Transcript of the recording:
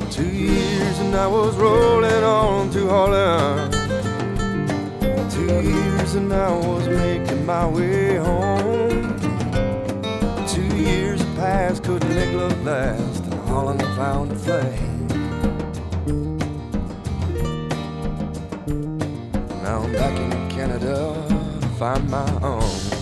2 years and I was rolling on to Harlem. 2 years and I was making my way home. 2 years passed, couldn't make love last, and Holland found a flame. Now I'm back in Canada to find my own.